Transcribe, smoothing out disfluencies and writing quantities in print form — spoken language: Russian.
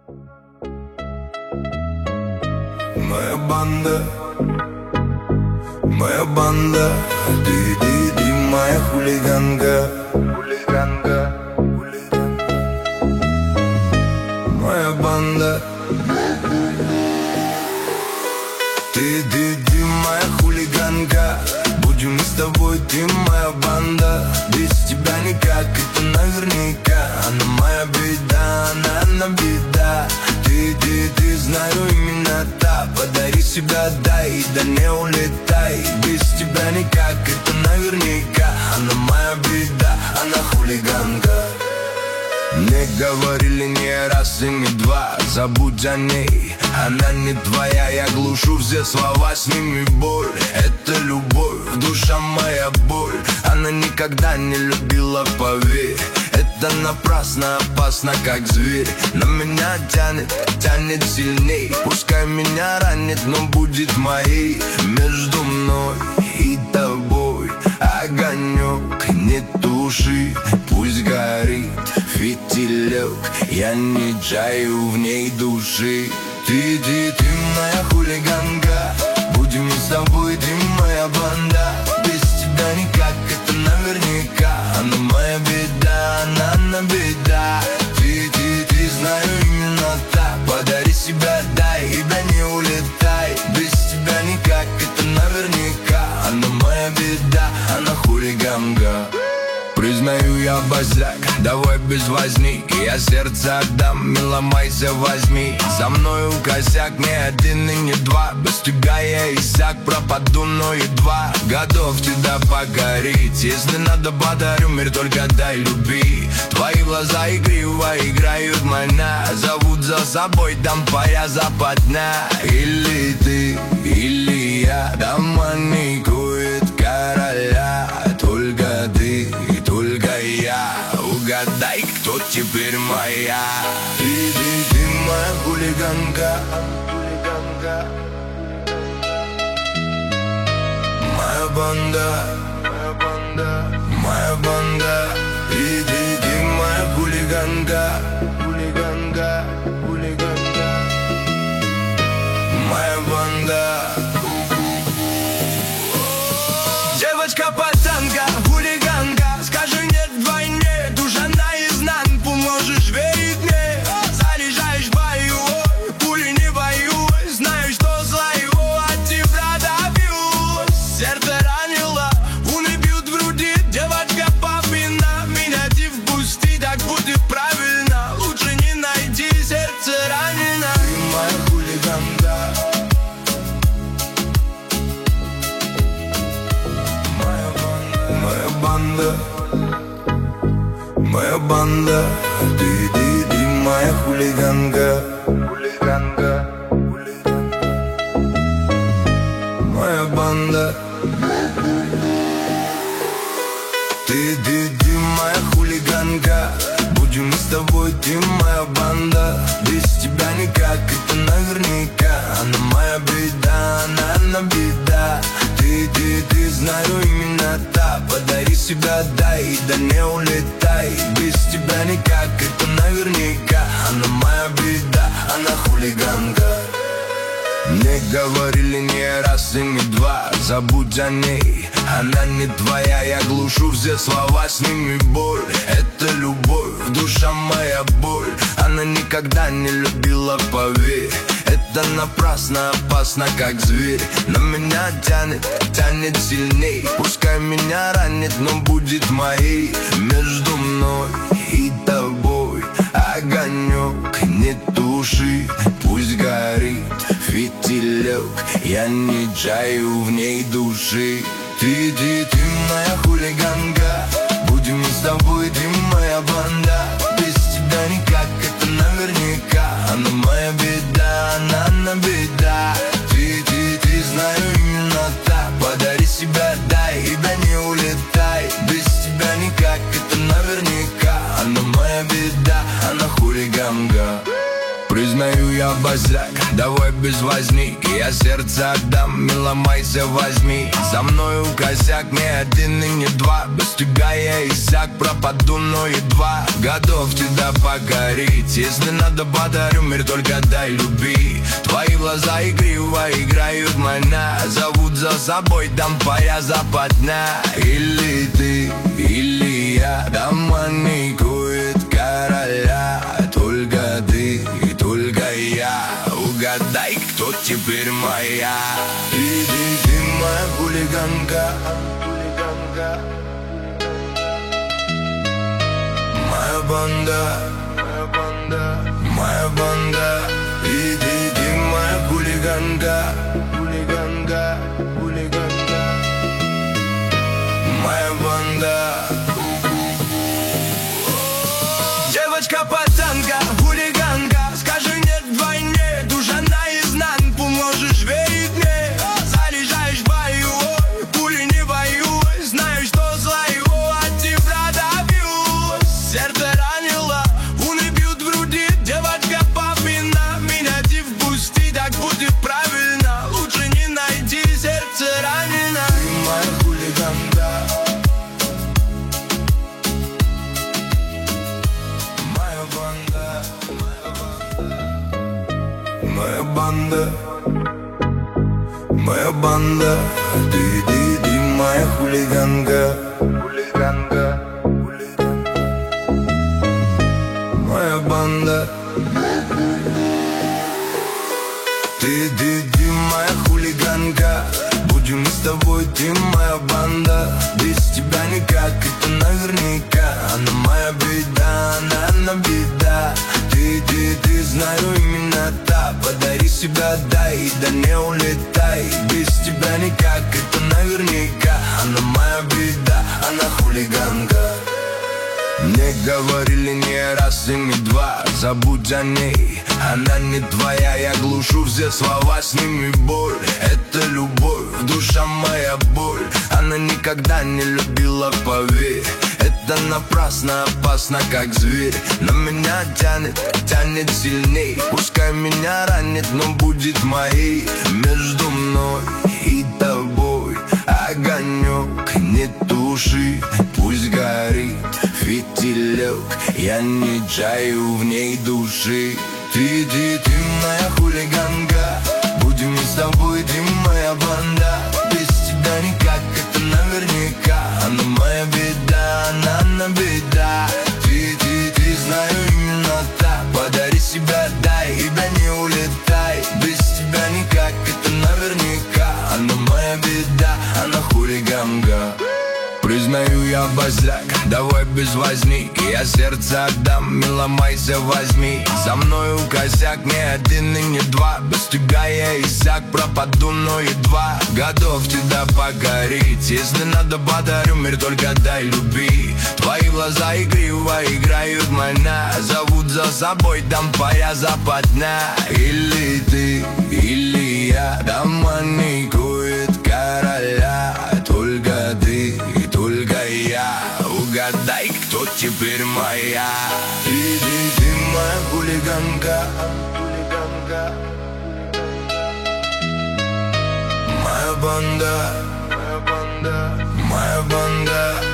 Моя банда, ты моя хулиганка, хулиганка, хулиганка. Моя банда, ты моя хулиганка. Будем мы с тобой, ты моя банда. Без тебя никак, это наверняка. Она моя беда, она беда. Ты, знаю, именно та. Подари себя, дай, да не улетай. Без тебя никак, это наверняка. Она моя беда, она хулиганка. Мне говорили не раз и не два, забудь о ней, она не твоя. Я глушу все слова, сними боль. Это любовь, душа моя боль. Она никогда не любила, поверь. Это напрасно, опасно, как зверь. Но меня тянет сильней. Пускай меня ранит, но будет моей. Между мной и тобой огонек, не туши, пусть горит фитилек. Я не чаю в ней души. Ты моя хулиганка. Будем мы с тобой, ты моя банда. Без тебя никак, это наверняка. Она моя беда, она беда. Ты, знаю, именно так. Подари себя, дай, да не улетай. Без тебя никак, это наверняка. Она моя беда, она хулиганка. Признаю, я базляк, давай без возни. Я сердце отдам, не ломайся, возьми. За мною косяк, не один и не два. Без тебя я иссяк, пропаду, но едва готов тебя покорить. Если надо, подарю мир, только дай люби. Твои глаза игриво играют меня. Зовут за собой, там твоя западня. Или ты, или я. Дома никует короля. Только ты, только я. Угадай, кто теперь моя. Ты моя хулиганка, хулиганка. Моя банда, моя банда, моя банда. Ты моя хулиганка, хулиганка, хулиганка. Моя банда. Девочка-пацанка, хулиганка. Скажи нет вдвойне, душа наизнанку. Можешь верить мне, заряжаешь бою. Пули не боюсь, знаю, что злаю. От тебя добьюсь. Сердце ранило, уны бьют в груди. Девочка папина, меня ты впусти. Так будет правильно, лучше не найти. Сердце ранено. Ты моя хулиганка. Моя банда, моя банда. Ты моя хулиганка, хулиганка, хулиганка. Моя банда. Ты моя хулиганка. Будем мы с тобой, ты моя банда. Без тебя никак, это наверняка. Она моя беда, она беда. Ты, знаю, именно та. Подари себя, дай, да не улетай. Без тебя никак, это наверняка. Она моя беда, она хулиганка. Мне говорили не раз и не два, забудь о ней, она не твоя. Я глушу все слова, сними боль. Это любовь, душа моя боль. Она никогда не любила, поверь. Это напрасно, опасно, как зверь. Но меня тянет сильней. Пускай меня ранит, но будет моей. Между мной и тобой огонек, не туши, пусть горит фитилек. Я не чаю в ней души. Ты моя хулиганка. Будем мы с тобой, ты моя банда. Без тебя никак, это наверняка. Она моя беда, она беда. Ты, знаю, именно так. Подари себя, дай, да не улетай. Без тебя никак, это наверняка. Она моя беда, она хулиганка. Признаю, я босяк, давай без возни. Я сердце отдам, не ломайся, возьми. За мною косяк, не один и не два. Без тебя я иссяк, пропаду, но едва готов тебя покорить. Если надо, подарю мир, только дай люби. Твои глаза игриво играют меня, зовут за собой, там твоя западня. Или ты, или я, там маникует короля. Только ты и только я, угадай, кто теперь моя. Ты моя хулиганка, моя банда, моя банда. Ты моя хулиганка, хулиганка, хулиганка, моя банда. Девочка-пацанка, хулиганка, скажи нет вдвойне, душа наизнанку, можешь верить мне. Заряжаешь боевой, пули не воюй, знаю, что злою от тебя добьюсь. Сердце ранило, уны бьют в груди, девочка папина, меня ты впусти, так будет правильно, лучше не найти, сердце ранено. Ты моя хулиганка, моя банда, моя банда. Ты моя хулиганка, хулиганка, хулиганка, моя банда. Ты моя хулиганка, будем мы с тобой, ты моя банда. Без тебя никак, это наверняка. Она моя беда, она беда. Ты, знаю, именно та. Подари себя, дай, да не улетай. Без тебя никак, это наверняка. Она моя беда, она хулиганка. Мне говорили не раз и не два, забудь о ней, она не твоя. Я глушу все слова, с ними боль. Это любовь, душа моя боль. Она никогда не любила, поверь. Это напрасно, опасно, как зверь. На меня тянет, тянет сильней. Пускай меня ранит, но будет моей. Между мной и тобой огонек, не туши, пусть горит фитилек. Я не чаю в ней души. Ты моя хулиганка, будем мы с тобой, ты моя банда. Без тебя никак, это наверняка. Она моя беда, она беда. Ты, знаю, именно так. Подари себя, дай, да не улетай. Без тебя никак, это наверняка. Она моя беда, она хулиганка. Признаю, я босяк, давай без возни. Я сердце отдам, не ломайся, возьми. За мною косяк, не один и не два. Без тебя я иссяк, пропаду, но едва готов тебя покорить. Если надо, подарю мир, только дай люби. Твои глаза игриво играют меня, зовут за собой, там твоя западня. Или ты, или я, там маникует короля. Только ты и только я, угадай, кто теперь моя. Ты моя хулиганка, хулиганка, моя банда, моя банда, моя банда.